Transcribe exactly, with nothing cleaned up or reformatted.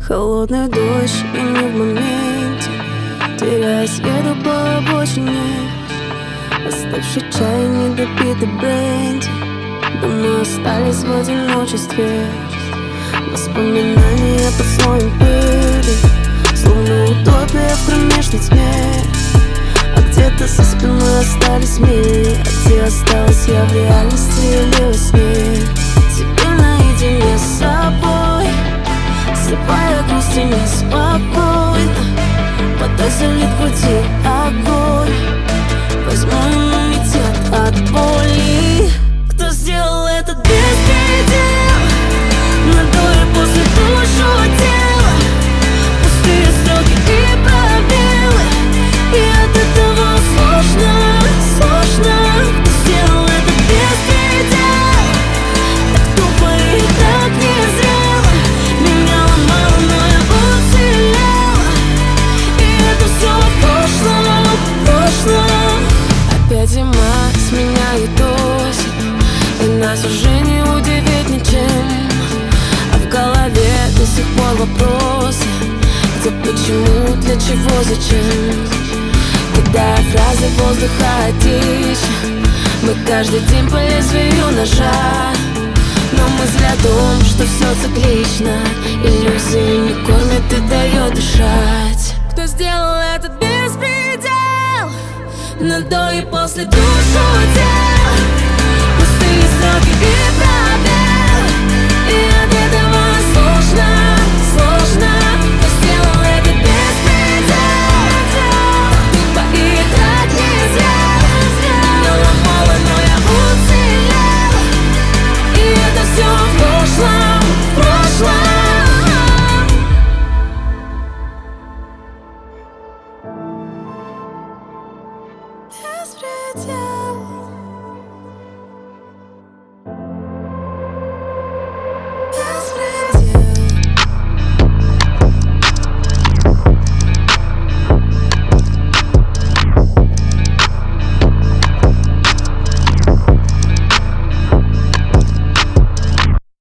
Холодный дождь, и не в моменте. Теряясь, еду по обочине. Остывший чай, недопитый бренди. Думаю, остались в одиночестве. Воспоминания под слоем пыли, словно утопия в кромешной тьме. А где-то за спиной остались мили. А где осталась я в реальности или во сне? Теперь наедине с собой, слепая грусть и неспокойно. Водой залит в груди огонь. Возьму иммунитет от боли. Кто сделал этот беспредел? На до и после душу тела. Пустые строки и пробелы. И от этого сложно, сложно. Кто сделал этот беспредел? Так тупо и так незрело. Меня ломало, но я уцелела. И это все в прошлом, в прошлом. Опять зима сменяет осень, и нас уже не удивить ничем. А в голове до сих пор вопросы: где, почему, для чего, зачем? Кидая фразы воздуха тише. Мы каждый день по лезвию ножа, но мысль о том, что все циклично. Иллюзии не кормят и дает дышать. Кто сделал этот беспредел? На до и после душу тела. Пустые строки и пробелы. И от этого сложно, сложно. Кто сделал этот беспредел? Тупо и так нельзя. Меня ломало, но я уцелела. И это все в прошлом, в прошлом. Беспредел.